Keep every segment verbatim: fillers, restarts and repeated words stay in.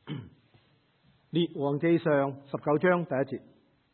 列王記上十九章第一節，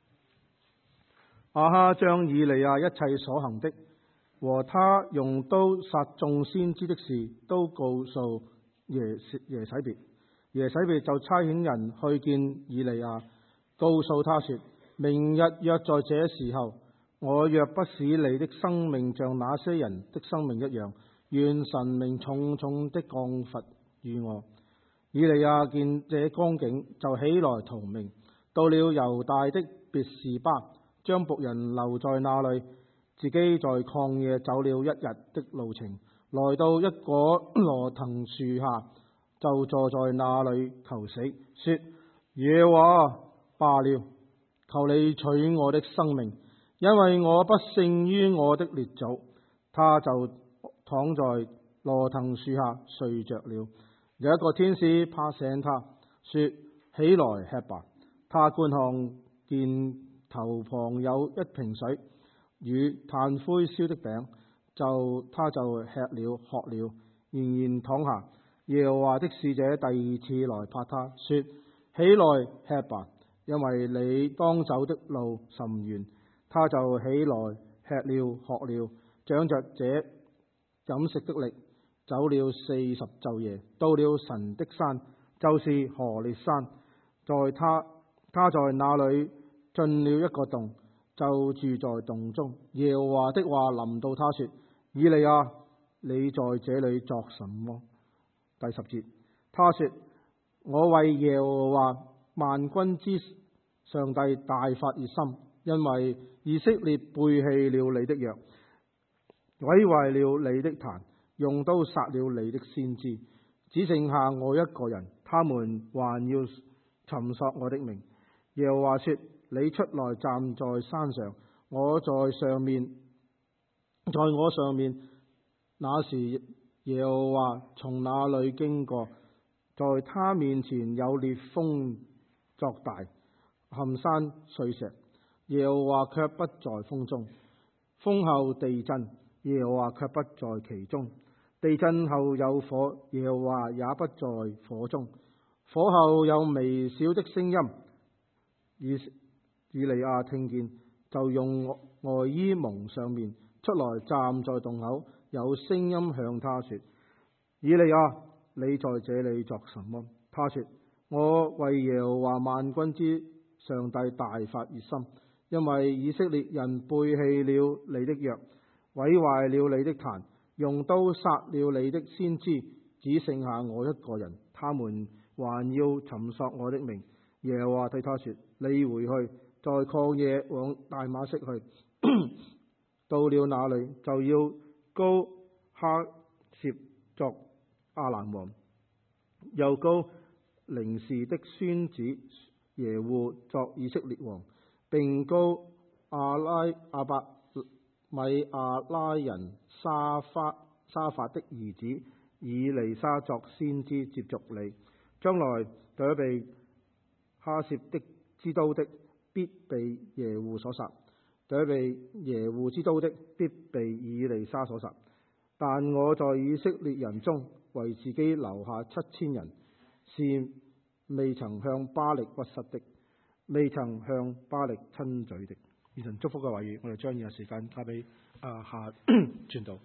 亞哈將以利亞一切所行的和他用刀殺眾先知的事都告訴耶耶洗別。耶洗別就差遣人去見以利亞，告訴他說：明日約在這時候，我若不使你的生命像那些人的生命一樣，願神明重重的降罰與我。以利亞見這光景，就起來逃命，到了猶大的別是巴，將僕人留在那裏，自己在曠野走了一日的路程，來到一棵羅藤樹下，就坐在那裏求死，說：耶和華，罷了，求你取我的生命，因為我不勝於我的列祖。他就躺在羅藤樹下睡着了。有一個天使拍醒他，說：起來吃吧。他觀看見頭旁有一瓶水與炭灰燒的餅，就他就吃了喝了，仍然躺下。耶和華的使者第二次來拍他，說：起來吃吧，因為你當走的路甚遠。他就起來吃了喝了，仗着這飲食的力，走了四十晝夜，到了神的山，就是何烈山。在他他在那裏進了一個洞，就住在洞中。耶和華的話臨到他說：以利亞，你在這裏作什麼？第十節，他說：我為耶和華萬軍之上帝大發熱心，因為以色列背棄了你的約，毀壞了你的壇，用刀殺了你的先知，只剩下我一個人，他們還要尋索我的命。耶和華說：你出來站在山上，我在上面，在我上面。那時耶和華從那裏經過，在他面前有烈風作大，撼山碎石。耶和華卻不在風中。風後地震，耶和華卻不在其中。地震後有火，耶和華也不在火中。火後有微小的聲音，以以利亞聽見，就用外衣蒙上面，出來站在洞口。有聲音向他說：以利亞，你在這裏作什麼？他說：我為耶和華萬軍之上帝大發熱心，因為以色列人背棄了你的約，毀壞了你的壇，用刀殺了你的先知，只剩下我一個人，他們還要尋索我的命。耶和華對他說：你回去，在曠野往大馬色去，到了那裏就要膏哈薛作亞蘭王，又膏寧示的孫子耶戶作以色列王，並膏亞拉亞伯米亞拉人沙法沙法的兒子以利沙作先知接續你。將來躲避哈薛的之刀的，必被耶戶所殺；躲避耶戶之刀的，必被以利沙所殺。但我在以色列人中為自己留下七千人，是未曾向巴力屈膝的，未曾向巴力親嘴的。願神祝福嘅話語，我哋將以下時間交俾啊下傳道。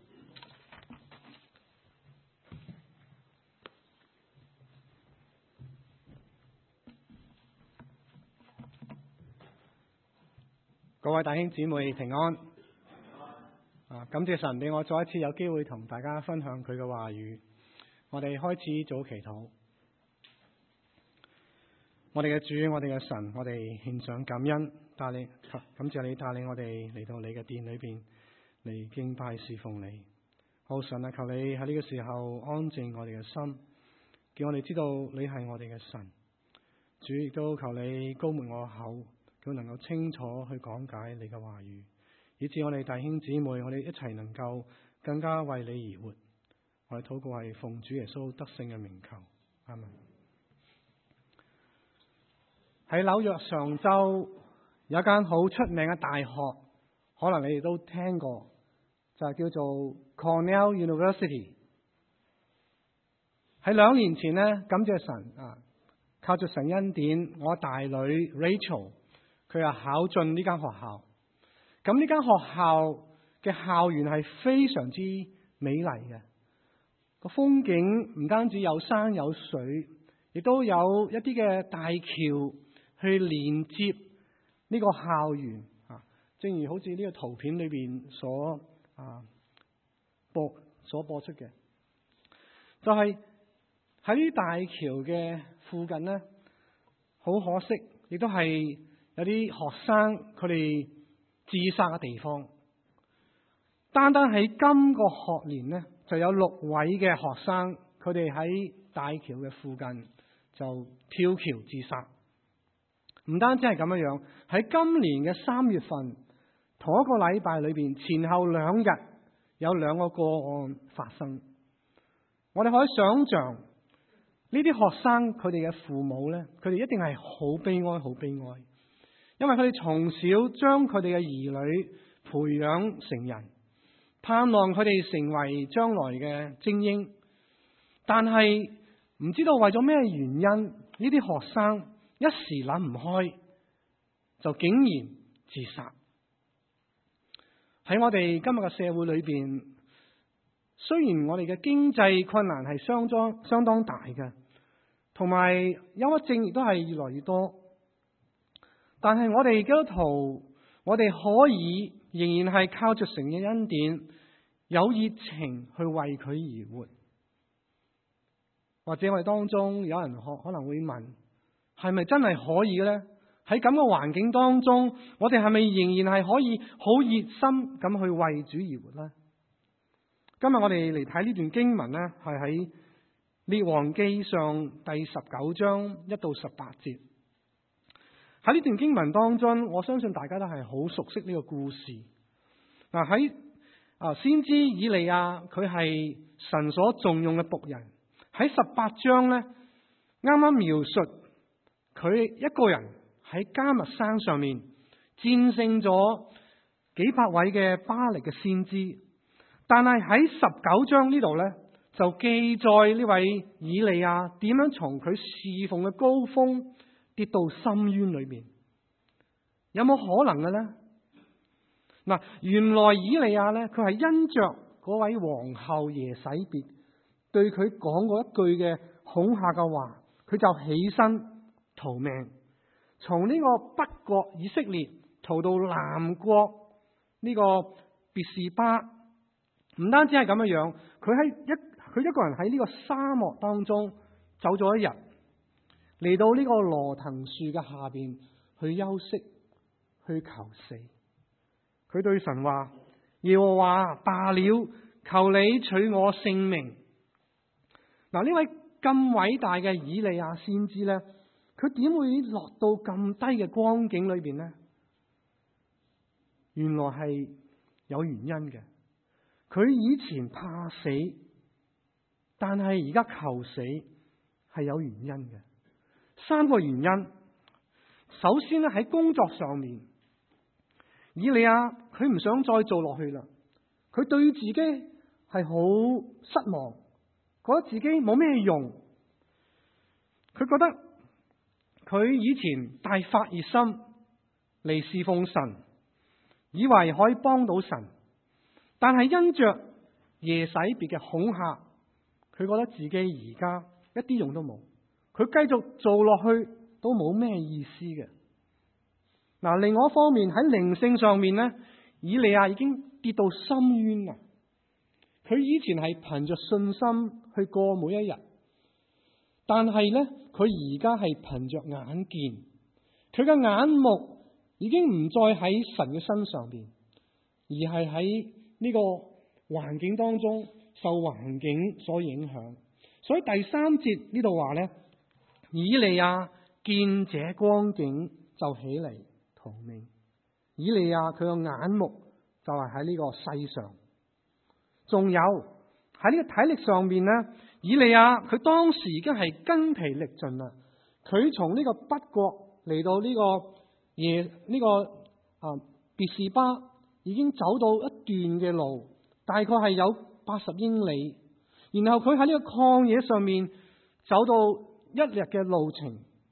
各位弟兄姊妹平安。啊，感謝神俾我再一次有機會同大家分享佢嘅話語。我哋開始做祈禱。我哋嘅主，我哋嘅神，我哋獻上感恩，帶領感謝你帶領我哋嚟到你嘅殿裏邊嚟敬拜侍奉你。好神啊，求你喺呢個時候安靜我哋嘅心，叫我哋知道你係我哋嘅神。主亦都求你膏抹我口，叫能夠清楚去講解你嘅話語，以致我哋弟兄姊妹，我哋一齊能夠更加為你而活。我哋禱告係奉主耶穌得勝嘅名求，阿門。喺紐約上州有一間好出名嘅大學，可能你哋都聽過，就係叫做 Cornell University。喺兩年前呢，感謝神啊， 靠着神恩典，我大女 Rachel 佢又考進呢間學校。咁呢間學校嘅校園係非常之美麗嘅，個風景唔單止有山有水，亦都有一啲嘅大橋去連接呢個校園啊。正如好似呢個圖片裏邊所啊播所播出嘅，就係喺呢大橋嘅附近呢，好可惜，亦都係有啲學生佢哋自殺嘅地方。單單喺今個學年呢，就有六位嘅學生，佢哋喺大橋嘅附近就跳橋自殺。唔單止係咁樣樣，喺今年嘅三月份，同一個禮拜裏邊，前後兩日有兩個個案發生。我哋可以想象呢啲學生佢哋嘅父母呢，佢哋一定係好悲哀、好悲哀，因為佢哋從小將佢哋嘅兒女培養成人，盼望佢哋成為將來嘅精英，但係唔知道為咗咩原因，呢啲學生一時諗唔開，就竟然自殺。喺我哋今日嘅社會裏邊，雖然我哋嘅經濟困難係相當相當大嘅，同埋憂鬱症亦都係越來越多，但係我哋基督徒，我哋可以仍然係靠着神嘅恩典，有熱情去為佢而活。或者我哋當中有人可可能會問，係咪真係可以嘅呢？喺咁嘅環境當中，我哋係咪仍然係可以好熱心咁去為主而活呢？今日我哋嚟睇呢段經文呢，係喺列王記上第十九章一到十八節。喺呢段經文當中，我相信大家都係好熟悉呢個故事。嗱，喺啊先知以利亞，佢係神所重用嘅僕人。喺十八章呢，啱啱描述佢一個人喺迦密山上面戰勝咗幾百位嘅巴力嘅先知。但係喺十九章呢度呢，就記載呢位以利亞點樣從佢侍奉嘅高峰跌到深淵裏面。有冇可能嘅呢？嗱，原來以利亞呢，佢係因着嗰位皇后耶洗別對佢講過一句嘅恐嚇嘅話，佢就起身逃命，從呢個北國以色列逃到南國呢個別是巴。唔單止係咁樣樣，佢喺一佢一個人喺呢個沙漠當中走咗一日，嚟到呢個羅藤樹嘅下邊去休息，去求死。佢對神話：耶和華罷了，求你取我性命。嗱，呢位咁偉大嘅以利亞先知呢，佢點會落到咁低嘅光景裏邊呢？原來係有原因嘅。佢以前怕死，但係而家求死係有原因嘅。三個原因。首先咧，喺工作上面，以利亞佢唔想再做落去啦。佢對自己係好失望，覺得自己冇咩用。佢覺得佢以前大發熱心嚟侍奉神，以為可以幫到神。但係因着耶洗別嘅恐嚇，佢覺得自己而家一啲用都冇，佢繼續做落去都冇咩意思嘅。嗱，另外一方面喺靈性上面呢，以利亞已經跌到深淵啦。佢以前係憑着信心去過每一日，但係呢，佢而家係憑着眼見，佢嘅眼目已經唔再喺神嘅身上邊，而係喺呢個環境當中受環境所影響。所以第三節呢度話呢，以利亞見這光景就起嚟逃命。以利亞佢個眼目就係喺呢個世上。仲有喺呢個體力上面呢，以利亞佢當時已經係筋疲力盡啦。佢從呢個北國嚟到呢個耶呢個啊別是巴，已經走到一段嘅路，大概係有八十英里。然後佢喺呢個曠野上面走到一日嘅路程，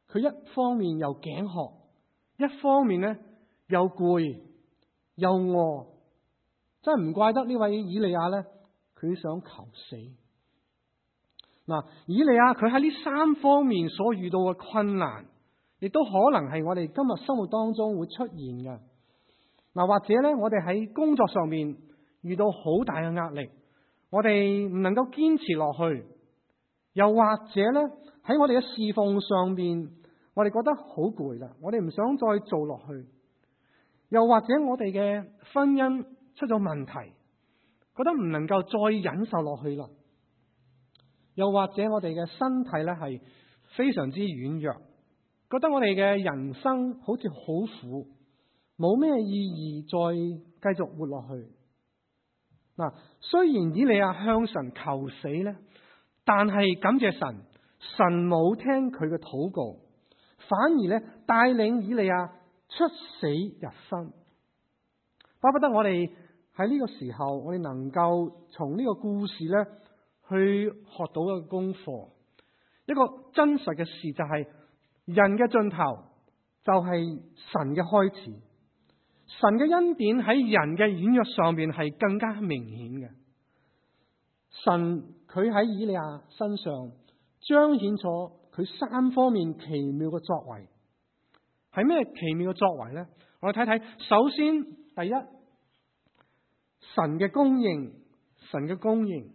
佢一方面又頸渴，一方面咧又攰又餓，真係唔怪得呢位以利亞咧，佢想求死。嗱，以利亞佢喺呢三方面所遇到嘅困難，亦都可能係我哋今日生活當中會出現嘅。嗱，或者咧，我哋喺工作上面遇到好大嘅壓力，我哋唔能夠堅持落去；又或者咧，喺我哋嘅侍奉上面，我哋覺得好攰啦，我哋唔想再做落去；又或者我哋嘅婚姻出咗問題，覺得唔能夠再忍受落去啦；又或者我哋嘅身體咧係非常之軟弱，覺得我哋嘅人生好似好苦，冇咩意義再繼續活落去。嗱，雖然以利亞向神求死咧，但係感謝神，神冇聽佢嘅禱告，反而咧帶領以利亞出死入生。巴不得我哋喺呢個時候，我哋能夠從呢個故事咧去學到一個功課，一個真實嘅事，就係人嘅盡頭就係神嘅開始。神嘅恩典喺人嘅軟弱上面係更加明顯嘅。神佢喺以利亞身上彰顯咗佢三方面奇妙嘅作為。係咩奇妙嘅作為呢？我哋睇睇，首先第一，神嘅供應，神嘅供應，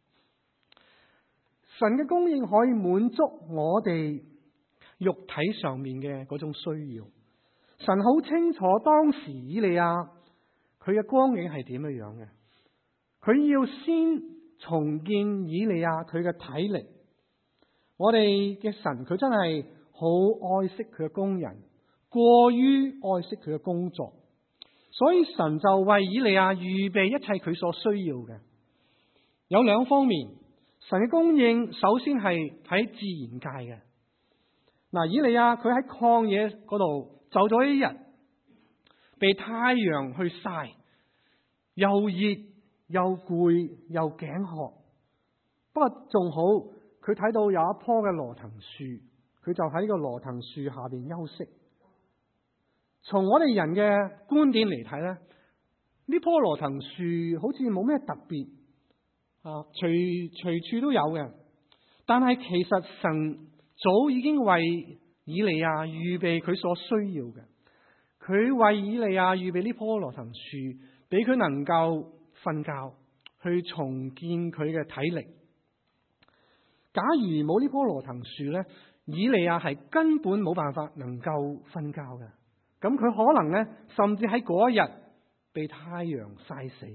神嘅供應可以滿足我哋肉體上面嘅嗰種需要。神好清楚當時以利亞佢嘅光景係點樣樣嘅，佢要先重建以利亞佢嘅體力。我哋嘅神佢真係好愛惜佢嘅工人，過於愛惜佢嘅工作，所以神就為以利亞預備一切佢所需要嘅。有兩方面，神嘅供應首先係喺自然界嘅。嗱，以利亞佢喺曠野嗰度走咗一日，被太陽去曬，又熱又攰又頸渴。不過仲好，佢睇到有一棵嘅羅藤樹，佢就喺呢個羅藤樹下邊休息。從我哋人嘅觀點嚟睇咧，呢棵羅藤樹好似冇咩特別啊，隨隨處都有嘅。但係其實神早已經為以利亞預備佢所需要嘅，佢為以利亞預備呢棵羅藤樹，俾佢能夠瞓覺，去重建佢嘅體力。假如冇呢棵羅藤樹咧，以利亞係根本冇辦法能夠瞓覺嘅。咁佢可能咧，甚至喺嗰一日被太陽曬死。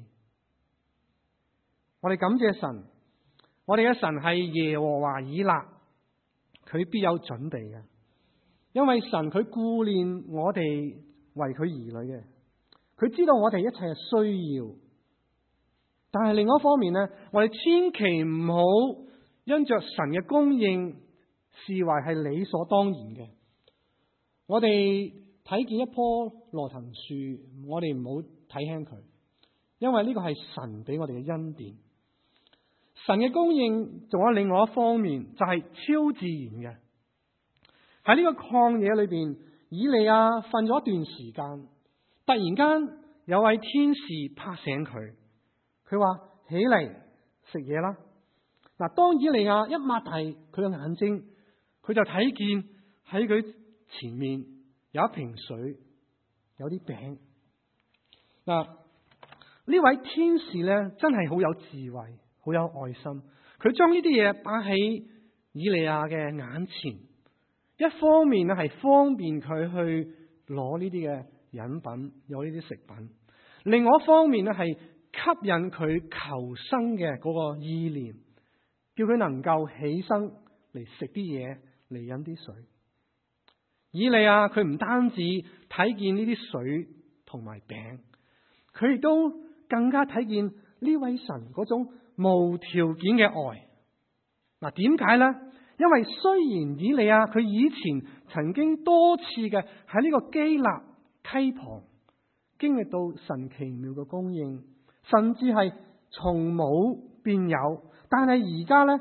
我哋感謝神，我哋嘅神係耶和華以勒，佢必有準備嘅。因為神佢顧念我哋為佢兒女嘅，佢知道我哋一切嘅需要。但係另一方面咧，我哋千祈唔好因着神嘅供應視為係理所當然嘅。我哋睇見一棵羅藤樹，我哋唔好睇輕佢，因為呢個係神俾我哋嘅恩典。神嘅供應仲有另外一方面，就係超自然嘅。喺呢個曠野裏邊，以利亞瞓咗一段時間，突然間有位天使拍醒佢，佢話起嚟食嘢啦。嗱，當以利亞一擘大佢嘅眼睛，佢就睇見喺佢前面有一瓶水，有啲餅。嗱，呢位天使咧真係好有智慧，好有愛心。佢將呢啲嘢擺喺以利亞嘅眼前，一方面咧係方便佢去攞呢啲嘅飲品，有呢啲食品；另外一方面咧係吸引佢求生嘅嗰個意念，叫佢能夠起身嚟食啲嘢，嚟飲啲水。以利亞佢唔單止睇見呢啲水同埋餅，佢亦都更加睇見呢位神嗰種無條件嘅愛。嗱，點解呢？因為雖然以利亞佢以前曾經多次嘅喺呢個基立溪旁經歷到神奇妙嘅供應，甚至係從冇變有，但係而家呢，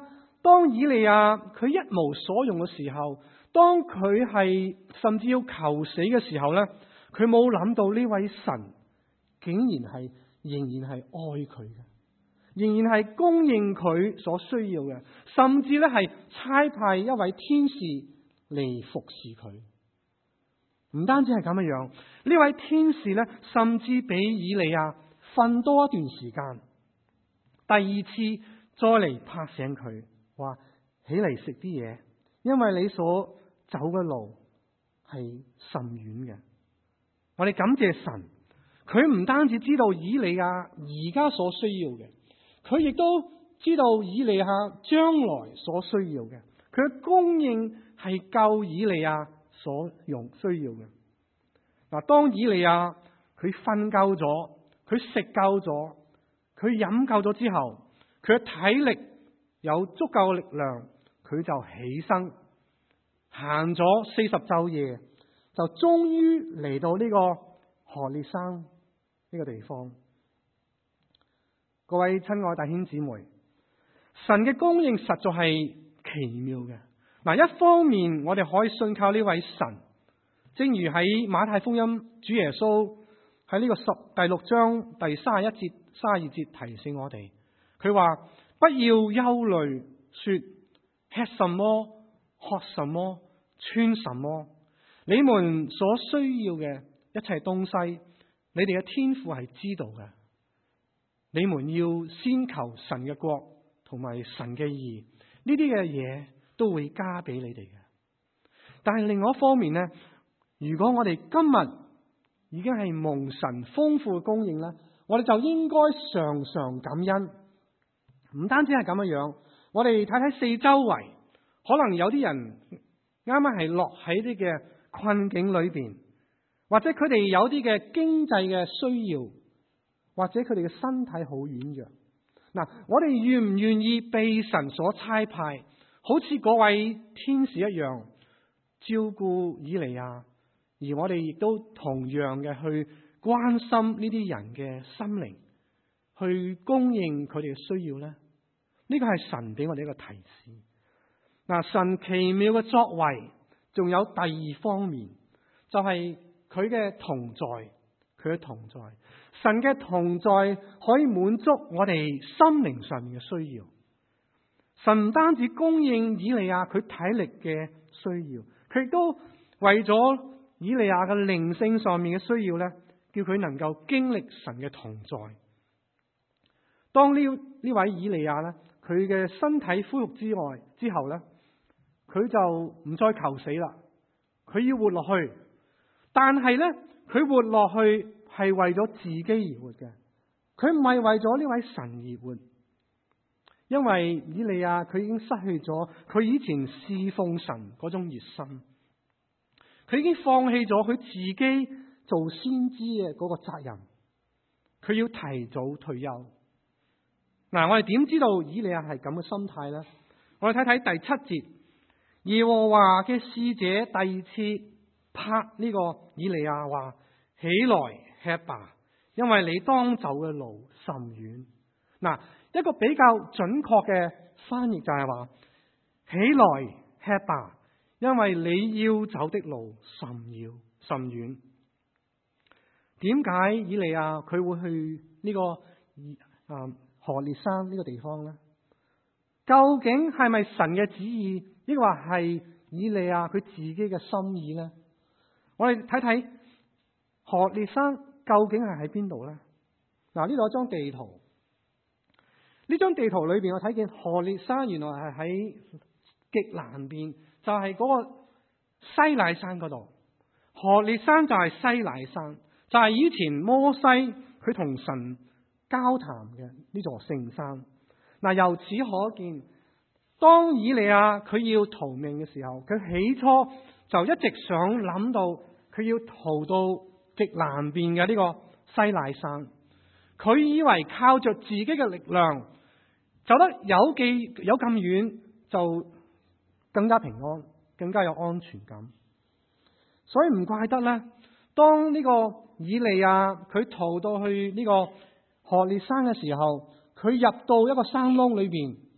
當以利亞佢一無所用嘅時候，當佢係甚至要求死嘅時候呢，佢冇諗到呢位神竟然係仍然係愛佢嘅，仍然係供應佢所需要嘅，甚至咧係差派一位天使嚟服侍佢。唔單止係咁嘅樣，呢位天使咧甚至比以利亞瞓多一段時間，第二次再嚟拍醒佢，話起嚟食啲嘢，因為你所走嘅路係甚遠嘅。我哋感謝神，佢唔單止知道以利亞而家所需要嘅，佢亦都知道以利亞將來所需要嘅，佢嘅供應係夠以利亞所用需要嘅。嗱，當以利亞佢瞓夠咗，佢食夠咗，佢飲夠咗之後，佢嘅體力有足夠嘅力量，佢就起身行咗四十晝夜，就終於嚟到呢個何烈山呢個地方。各位親愛弟兄姊妹，神嘅供應實在係奇妙嘅。嗱，一方面我哋可以信靠呢位神，正如喺馬太福音主耶穌喺呢個十第六章第三十一節、三十二節提醒我哋，佢話不要憂慮，說吃什麼、喝什麼、穿什麼，你們所需要嘅一切東西，你哋嘅天父係知道嘅。你們要先求神嘅國同埋神嘅義，呢啲嘅嘢都會加俾你哋嘅。但係另外一方面呢，如果我哋今日已經係蒙神豐富嘅供應咧，我哋就應該常常感恩。唔單止係咁嘅樣，我哋睇睇四周圍，可能有啲人啱啱係落喺啲嘅困境裏邊，或者佢哋有啲嘅經濟嘅需要，或者佢哋嘅身體好軟弱。嗱，我哋願唔願意被神所差派，好似嗰位天使一樣照顧以利亞，而我哋亦都同樣嘅去關心呢啲人嘅心靈，去供應佢哋嘅需要呢？呢個係神俾我哋一個提示。嗱，神奇妙嘅作為仲有第二方面，就係佢嘅同在，佢嘅同在。神嘅同在可以滿足我哋心靈上面嘅需要。神唔單止供應以利亞佢體力嘅需要，佢亦都為咗以利亞嘅靈性上面嘅需要咧，叫佢能夠經歷神嘅同在。當呢呢位以利亞咧，佢嘅身體恢復之外之後咧，佢就唔再求死啦，佢要活落去。但係咧，佢活落去係為咗自己而活嘅，佢唔係為咗呢位神而活。因為以利亞佢已經失去咗佢以前侍奉神嗰種熱心，佢已經放棄咗佢自己做先知嘅嗰個責任，佢要提早退休。嗱，我哋點知道以利亞係咁嘅心態呢？我哋睇睇第七節，耶和華嘅使者第二次拍呢個以利亞話：起來吃吧，因為你當走嘅路甚遠。嗱，一個比較準確嘅翻譯就係話：起來吃吧，因為你要走的路甚遙甚遠。點解以利亞佢會去呢、這個啊何烈山呢個地方呢？究竟係咪神嘅旨意，抑或係以利亞佢自己嘅心意呢？我哋睇睇何烈山究竟係喺邊度呢？嗱，呢度有一張地圖，呢張地圖裏邊我睇見何烈山原來係喺極南邊，就係、是、嗰個西乃山嗰度。何烈山就係西乃山，就係、是、以前摩西佢同神交談嘅呢座聖山。嗱，由此可見，當以利亞佢要逃命嘅時候，佢起初就一直想諗到佢要逃到極南邊嘅呢個西乃山。佢以為靠着自己嘅力量走得有幾有咁遠，就更加平安，更加有安全感。所以唔怪得咧，當呢個以利亞佢逃到去呢個何烈山嘅時候，佢入到一個山窿裏邊，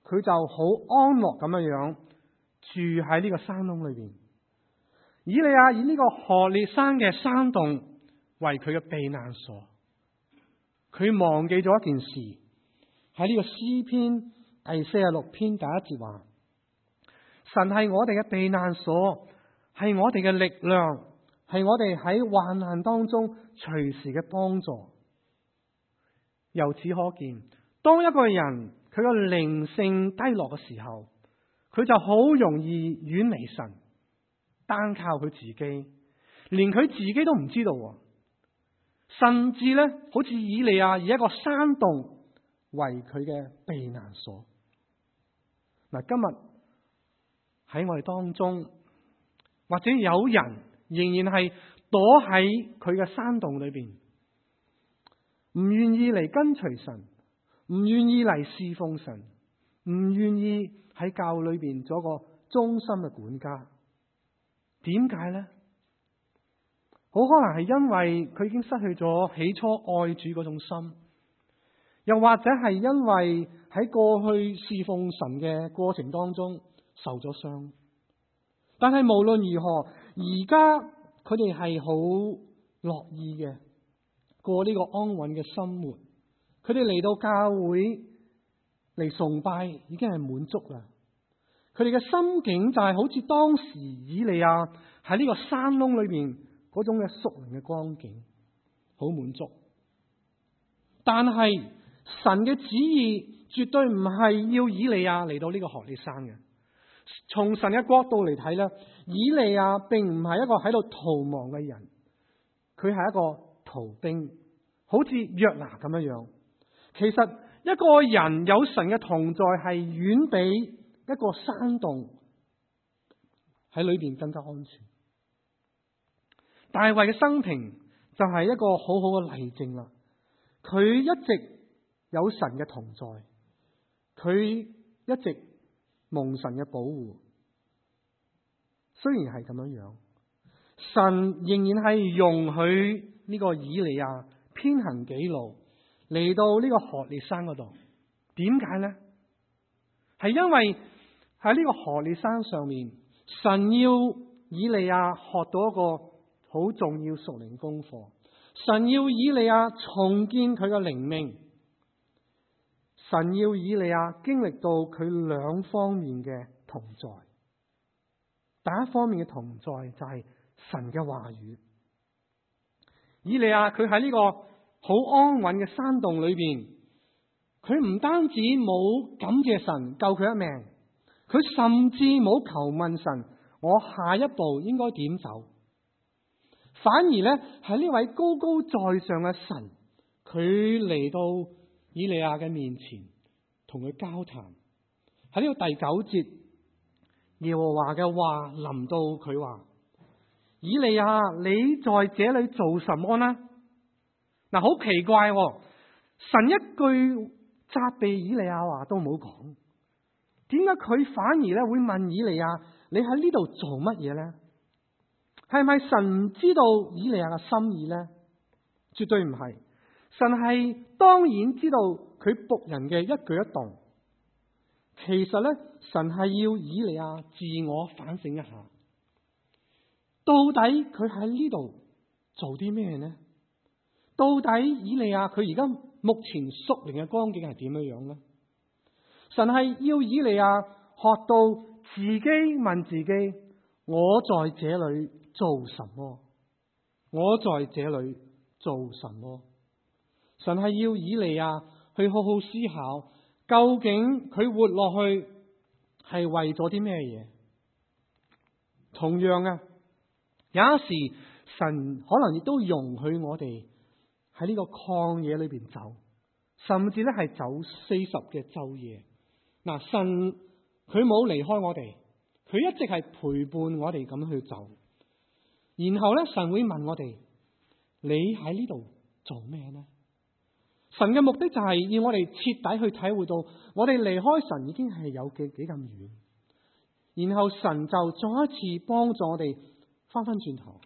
佢就好安樂咁樣樣住喺呢個山窿裏邊。以利亞以呢個何烈山嘅山洞為佢嘅避難所。佢忘記咗一件事，喺呢個詩篇第四十六篇第一節話：神係我哋嘅避難所，係我哋嘅力量，係我哋喺患難當中隨時嘅幫助。由此可見，當一個人佢個靈性低落嘅時候，佢就好容易遠離神，單靠佢自己，連佢自己都唔知道，甚至咧好似以利亞以一個山洞為佢嘅避難所。嗱，今日喺我哋當中，或者有人仍然係躲喺佢嘅山洞裏邊，唔願意嚟跟隨神，唔願意嚟侍奉神，唔願意喺教會裏邊做一個忠心嘅管家。點解呢？好可能係因為佢已經失去咗起初愛主嗰種心，又或者係因為喺過去侍奉神嘅過程當中受咗傷。但係無論如何，而家佢哋係好樂意嘅過呢個安穩嘅生活。佢哋嚟到教會嚟崇拜已經係滿足啦。佢哋嘅心境就係好似當時以利亞喺呢個山窿裏邊嗰種嘅屬靈嘅光景，好滿足。但係神嘅旨意絕對唔係要以利亞嚟到呢個何烈山嘅。從神嘅角度嚟睇咧，以利亞並唔係一個喺度逃亡嘅人，佢係一個逃兵，好似約拿咁樣樣。其實一個人有神嘅同在係遠比一個山洞喺裏邊更加安全。大衛嘅生平就係一個好好嘅例證啦。佢一直有神嘅同在，佢一直蒙神嘅保護。雖然係咁樣樣，神仍然係容許呢個以利亞偏行己路嚟到呢個何烈山嗰度。點解呢？係因為喺呢個何烈山上面，神要以利亞學到一個好重要屬靈功課。神要以利亞重建佢嘅靈命。神要以利亞經歷到佢兩方面嘅同在。第一方面嘅同在就係神嘅話語。以利亞佢喺呢個好安穩嘅山洞裏邊，佢唔單止冇感謝神救佢一命，佢甚至冇求問神，我下一步應該點走？反而呢，喺呢位高高在上嘅神，佢嚟到以利亞嘅面前，同佢交談。喺呢個第九節，耶和華嘅話臨到佢話：以利亞，你在這裏做什麼呢？嗱，好奇怪喎，神一句責備以利亞話都冇講，點解佢反而咧會問以利亞：你喺呢度做乜嘢呢？係咪神唔知道以利亞嘅心意呢？絕對唔係，神係當然知道佢僕人嘅一舉一動。其實咧，神係要以利亞自我反省一下，到底佢喺呢度做啲咩呢？到底以利亞佢而家目前屬靈嘅光景係點樣樣呢？神係要以利亞學到自己問自己：我在這裏做什麼？我在這裏做什麼？神係要以利亞去好好思考，究竟佢活落去係為咗啲咩嘢？同樣啊，有一時神可能亦都容許我哋喺呢個曠野裏邊走，甚至咧係走四十嘅晝夜。嗱，神佢冇離開我哋，佢一直係陪伴我哋咁去走。然後咧，神會問我哋：你喺呢度做咩呢？神嘅目的就係要我哋徹底去體會到，我哋離開神已經係有幾幾咁遠。然後神就再一次幫助我哋翻翻轉頭。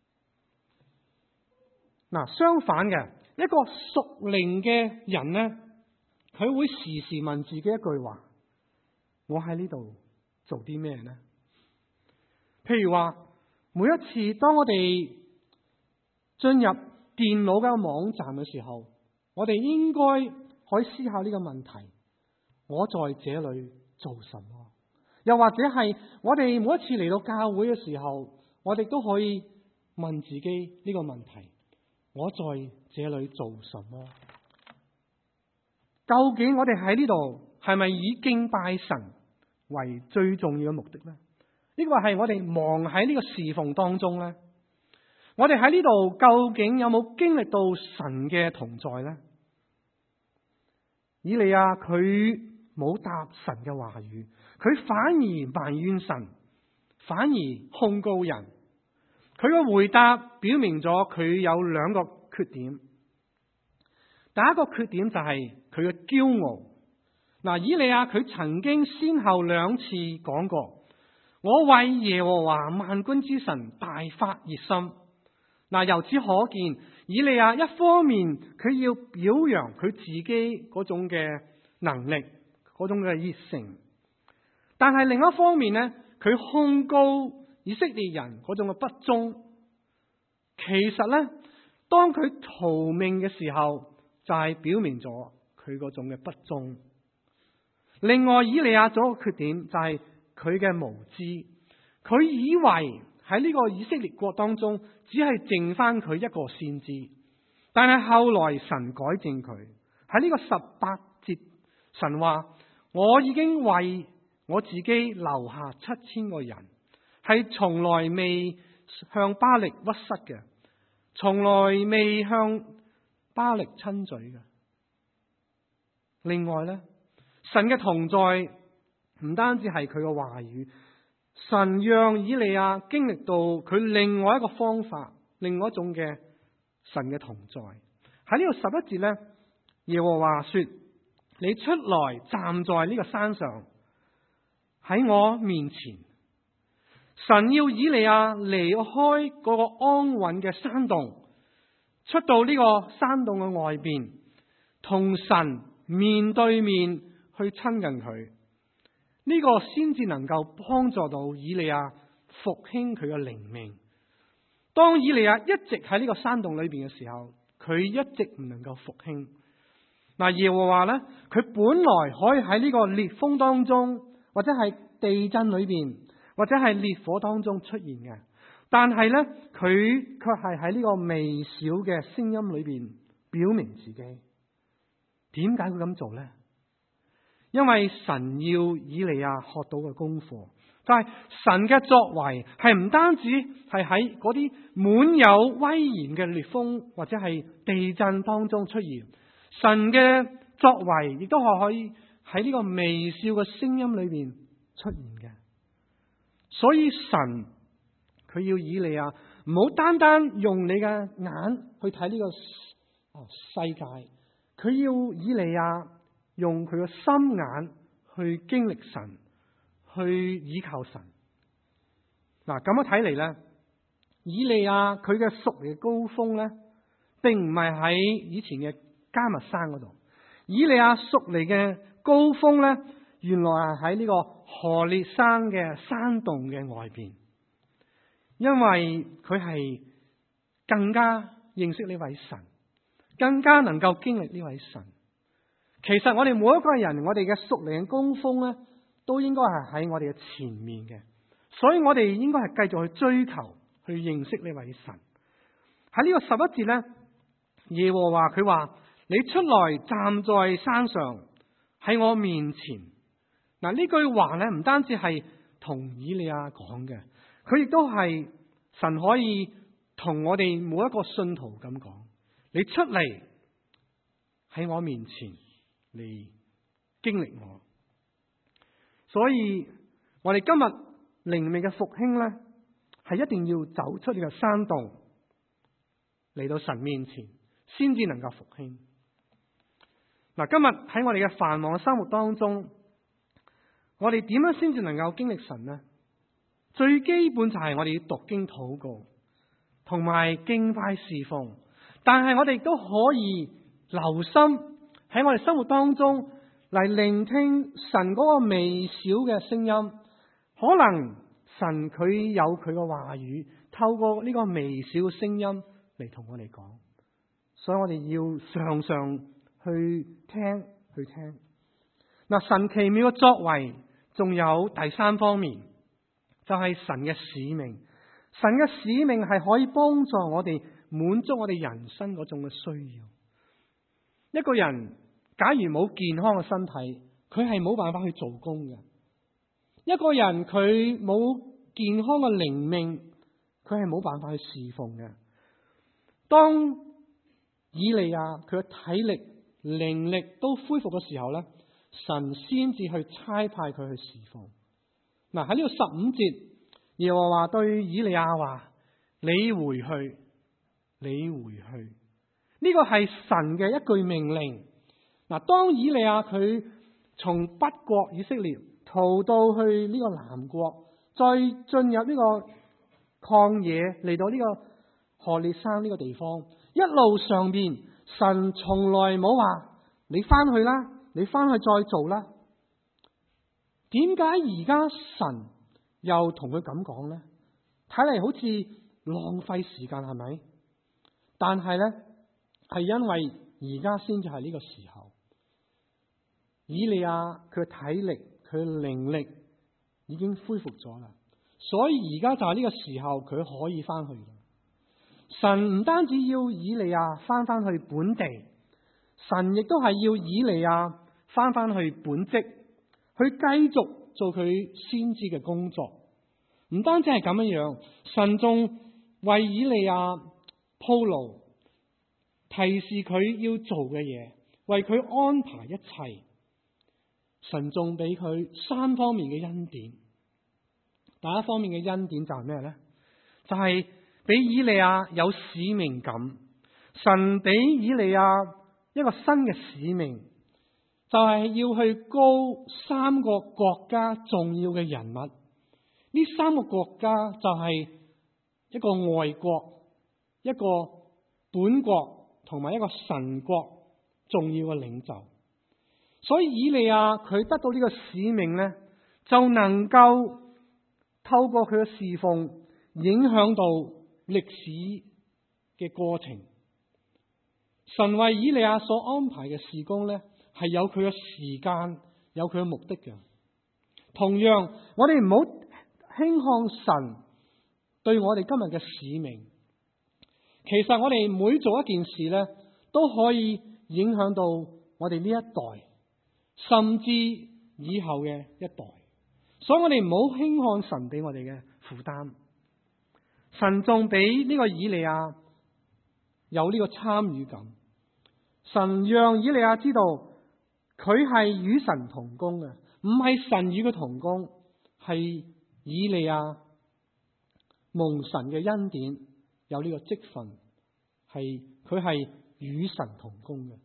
嗱，相反嘅一個屬靈嘅人呢，佢會時時問自己一句話： 我喺呢度做啲咩呢？譬如話，每一次當我哋進入電腦嘅網站嘅時候，我哋應該可以思考呢個問題：我在這裏做什麼？又或者係我哋每一次嚟到教會嘅時候，我哋都可以問自己呢個問題：我在這裏做什麼？究竟我哋喺呢度係咪以敬拜神為最重要嘅目的呢？呢個係我哋忙喺呢個侍奉當中呢？我哋喺呢度究竟有冇經歷到神嘅同在呢？以利亞佢冇答神嘅話語，佢反而埋怨神，反而控告人。佢嘅回答表明咗佢有兩個缺點。第一個缺點就係佢嘅驕傲。嗱，以利亞佢曾經先後兩次講過：我為耶和華萬軍之神大發熱心。嗱，由此可見，以利亞一方面佢要表揚佢自己嗰種嘅能力，嗰種嘅熱誠，但係另一方面呢，佢控告以色列人嗰種嘅不忠。其實呢，當佢逃命嘅時候，就係表明咗佢嗰種嘅不忠。另外，以利亞仲有一個缺點，就係佢嘅無知。佢以為喺呢個以色列國當中，只係剩翻佢一個先知。但係後來神改正佢，喺呢個十八節，神話：我已經為我自己留下七千個人，係從來未向巴力屈膝嘅，從來未向巴力親嘴嘅。另外呢，神嘅同在唔單止係佢嘅話語，神讓以利亞經歷到佢另外一個方法，另外一種嘅神嘅同在。喺呢個十一節呢，耶和華說：你出來站在呢個山上，喺我面前。神要以利亞離開嗰個安穩嘅山洞，出到呢個山洞嘅外邊，同神面對面去親近佢。呢個先至能夠幫助到以利亞復興佢嘅靈命。當以利亞一直喺呢個山洞裏邊嘅時候，佢一直唔能夠復興。嗱，耶和華呢，佢本來可以喺呢個烈風當中，或者係地震裏邊，或者係烈火當中出現嘅，但係呢，佢卻係喺呢個微小嘅聲音裏邊表明自己。點解佢咁做呢？因為神要以利亞學到嘅功課，就係神嘅作為係唔單止係喺嗰啲滿有威嚴嘅烈風或者係地震當中出現，神嘅作為亦都係可以喺呢個微笑嘅聲音裏邊出現嘅。所以神佢要以利亞唔好單單用你嘅眼去睇呢個世界，佢要以利亞用佢嘅心眼去經歷神，去依靠神。嗱，咁樣睇嚟咧，以利亞佢嘅屬靈嘅高峰咧，並唔係喺以前嘅迦密山嗰度。以利亞屬靈嘅高峰咧，原來係喺呢個何烈山嘅山洞嘅外邊，因為佢係更加認識呢位神，更加能夠經歷呢位神。其實我哋每一個人，我哋嘅屬靈嘅高峰咧，都應該係喺我哋嘅前面嘅，所以我哋應該係繼續去追求，去認識呢位神。喺呢個十一節咧，耶和華佢話：你出來站在山上，喺我面前。嗱，呢句話咧，唔單止係同以利亞講嘅，佢亦都係神可以同我哋每一個信徒咁講：你出嚟喺我面前嚟經歷我。所以我哋今日靈命嘅復興咧，係一定要走出呢個山洞，嚟到神面前，先至能夠復興。嗱，今日喺我哋嘅繁忙嘅生活當中，我哋點樣先至能夠經歷神呢？最基本就係我哋要讀經禱告，同埋敬拜侍奉。但係我哋亦都可以留心喺我哋生活當中， 嚟聆聽神嗰個微小嘅聲音。可能神佢有佢嘅話語，透過呢個微小嘅聲音嚟同我哋講，所以我哋要常常去聽去聽。嗱，神奇妙嘅作為，仲有第三方面，就係神嘅使命。神嘅使命係可以幫助我哋滿足我哋人生嗰種嘅需要。一個人假如冇健康嘅身體，佢係冇辦法去做工嘅。一個人佢冇健康嘅靈命，佢係冇辦法去侍奉嘅。當以利亞佢嘅體力、靈力都恢復嘅時候咧，神先至去差派佢去侍奉。嗱，喺呢個十五節，耶和華對以利亞話：你回去，你回去。呢個係神嘅一句命令。嗱，當以利亞佢從北國以色列逃到去呢個南國，再進入呢個曠野，嚟到呢個何烈山呢個地方，一路上邊神從來冇話你翻去啦，你翻去再做啦。點解而家神又同佢咁講呢？睇嚟好似浪費時間，係咪？但係呢，係因為而家先至係呢個時候，以利亞佢嘅體力、佢嘅靈力已經恢復咗啦，所以而家就係呢個時候佢可以翻去。神唔單止要以利亞翻翻去本地，神亦都係要以利亞翻翻去本職，去繼續做佢先知嘅工作。唔單止係咁樣樣，神仲為以利亞鋪路，提示佢要做嘅嘢，為佢安排一切。神仲俾佢三方面嘅恩典。第一方面嘅恩典就係咩呢？就係俾以利亞有使命感。神俾以利亞一個新嘅使命，就係要去膏三個國家重要嘅人物。呢三個國家就係一個外國、一個本國同埋一個神國重要嘅領袖。所以以利亞佢得到呢個使命呢，就能夠透過佢嘅侍奉影響到歷史嘅過程。神為以利亞所安排嘅事工呢，係有佢嘅時間，有佢嘅目的嘅。同樣，我哋唔好輕看神對我哋今日嘅使命。其實我哋每做一件事呢，都可以影響到我哋呢一代，甚至以後嘅一代。所以我哋唔好輕看神俾我哋嘅負擔。神仲俾呢個以利亞有呢個參與感。神讓以利亞知道佢係與神同工嘅，唔係神與佢同工，係以利亞蒙神嘅恩典有呢個職分，係佢係與神同工嘅。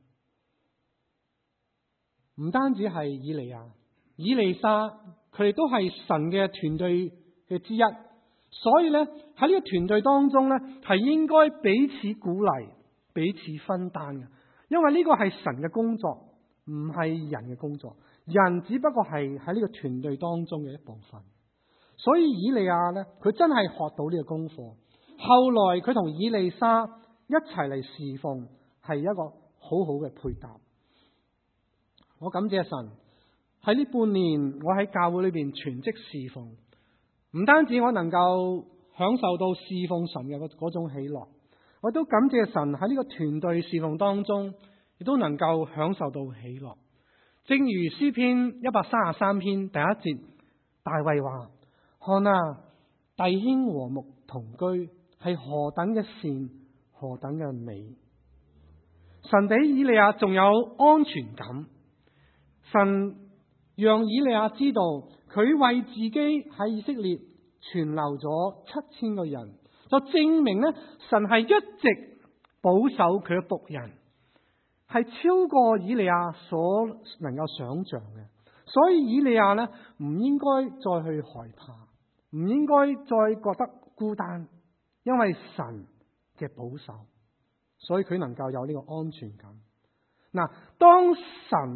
唔單止係以利亞，以利沙佢哋都係神嘅團隊嘅之一。所以咧，喺呢個團隊當中咧，係應該彼此鼓勵、彼此分擔嘅。因為呢個係神嘅工作，唔係人嘅工作。人只不過係喺呢個團隊當中嘅一部分。所以以利亞咧，佢真係學到呢個功課。後來佢同以利沙一齊嚟侍奉，係一個好好嘅配搭。我感謝神，喺呢半年我喺教會裏邊全職侍奉。唔單止我能夠享受到侍奉神嘅嗰種喜樂，我都感謝神喺呢個團隊侍奉當中，亦都能夠享受到喜樂。正如詩篇一百三十三篇第一節，大衛話：看啊，弟兄和睦同居，係何等嘅善，何等嘅美。神俾以利亞仲有安全感。神讓以利亞知道，佢為自己喺以色列存留咗七千個人，就證明咧，神係一直保守佢嘅僕人，係超過以利亞所能夠想象嘅。所以以利亞咧，唔應該再去害怕，唔應該再覺得孤單，因為神嘅保守，所以佢能夠有呢個安全感。嗱，當神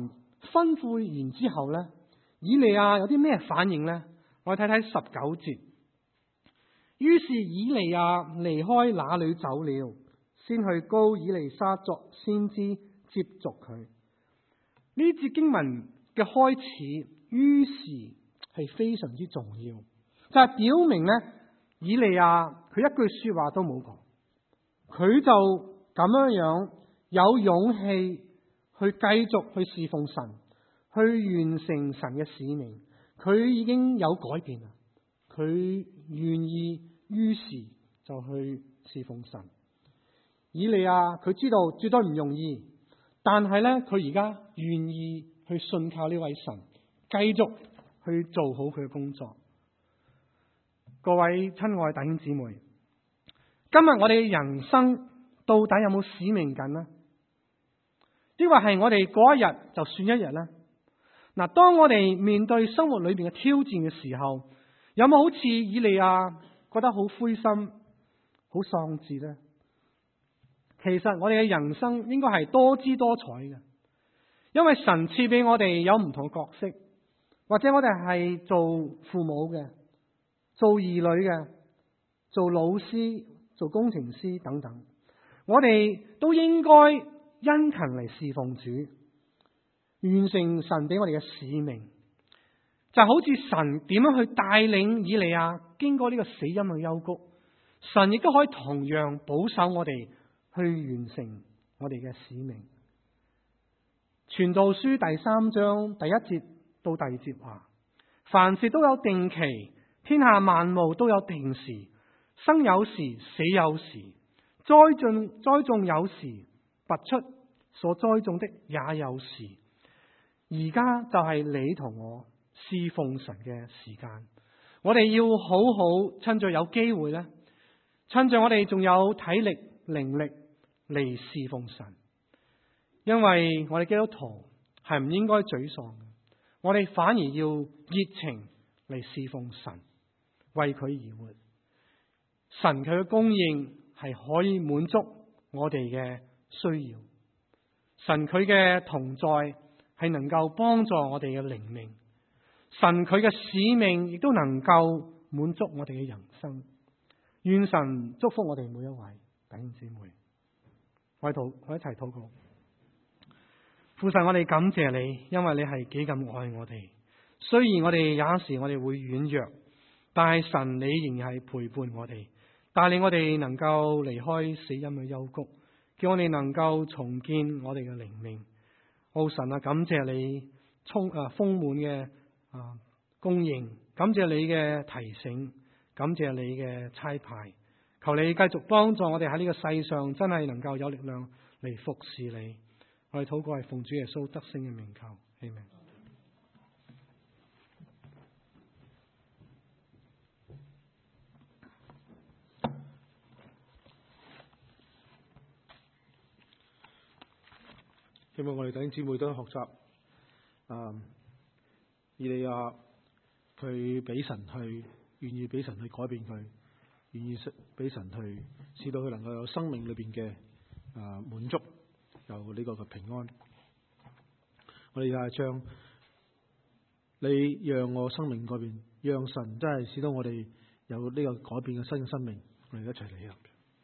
吩咐完之後咧，以利亞有啲咩反應咧？我哋睇睇十九節。於是以利亞離開那裏走了，先去膏以利沙作先知接續佢。呢節經文嘅開始，於是係非常之重要，就係、是、表明咧，以利亞佢一句說話都冇講，佢就咁樣樣有勇氣去繼續去侍奉神，去完成神嘅使命。佢已經有改變啦，佢願意於是就去侍奉神。以利亞佢知道絕對唔容易，但係咧佢而家願意去信靠呢位神，繼續去做好佢嘅工作。各位親愛弟兄姊妹，今日我哋嘅人生到底有冇使命緊呢？抑或係我哋嗰一日就算一日呢？嗱，當我哋面對生活裏邊嘅挑戰嘅時候，有冇好似以利亞覺得好灰心、好喪志呢？其實我哋嘅人生應該係多姿多彩嘅，因為神賜俾我哋有唔同嘅角色，或者我哋係做父母嘅、做兒女嘅、做老師、做工程師等等，我哋都應該殷勤嚟侍奉主，完成神俾我哋嘅使命。就好似神點樣去帶領以利亞經過呢個死蔭嘅幽谷，神亦都可以同樣保守我哋去完成我哋嘅使命。傳道書第三章第一節到第二節話：凡事都有定期，天下萬物都有定時，生有時，死有時，栽種栽種有時，拔出所栽種的也有時。而家就係你同我侍奉神嘅時間，我哋要好好趁着有機會咧，趁着我哋仲有體力靈力嚟侍奉神。因為我哋基督徒係唔應該沮喪嘅，我哋反而要熱情嚟侍奉神，為佢而活。神佢嘅供應係可以滿足我哋嘅需要，神佢嘅同在係能夠幫助我哋嘅靈命，神佢嘅使命亦都能夠滿足我哋嘅人生。願神祝福我哋每一位弟兄姊妹。我哋禱，我一齊禱告。父神，我哋感謝你，因為你係幾咁愛我哋。雖然我哋有時我哋會軟弱，但係神你仍然係陪伴我哋，帶領我哋能夠離開死蔭嘅幽谷，叫我哋能夠重建我哋嘅靈命。奧神啊，感謝你充啊豐滿嘅啊供應，感謝你嘅提醒，感謝你嘅差派。求你繼續幫助我哋喺呢個世上真係能夠有力量嚟服侍你。我哋禱告係奉主耶穌得勝嘅名求，阿們。 希望我哋弟兄姊妹都學習，啊，以利亞佢俾神去，願意俾神去改變佢，願意俾神去，使到佢能夠有生命裏邊嘅啊滿足，有呢個嘅平安。我哋又係將你讓我生命改變，讓神真係使到我哋有呢個改變嘅新嘅生命，我哋一齊嚟行。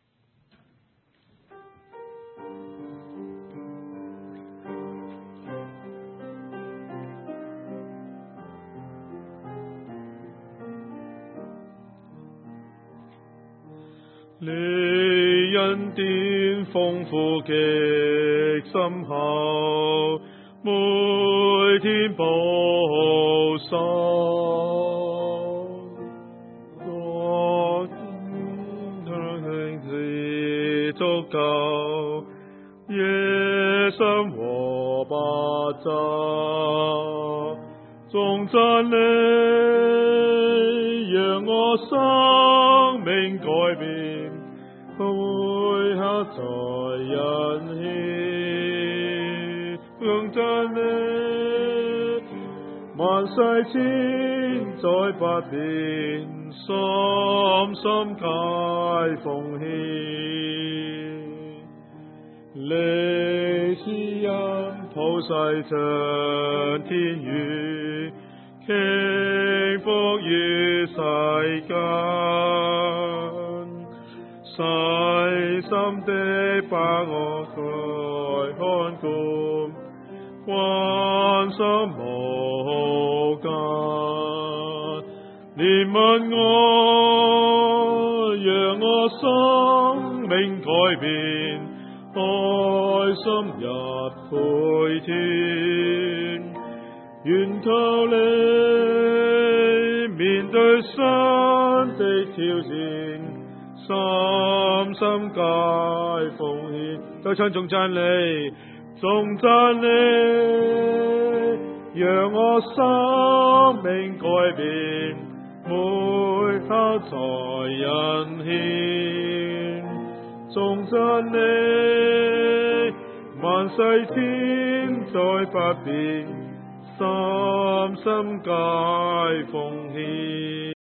你恩典豐富極深厚，每天保守，我天是足夠，夜深和白晝，頌讚你，讓我生命改變，配合在人氣，向讚你，萬世千載不變，深深皆奉獻。你是恩普世上天雨，傾覆於世間。細心的把我來看顧，關心無間，憐憫我，讓我生命改變，愛心一倍添。願靠你面對新的挑戰，深深皆奉獻。都唱頌讚你，頌讚你，讓我生命改變，每刻才人獻。頌讚你，萬世天再不變，深深皆奉獻。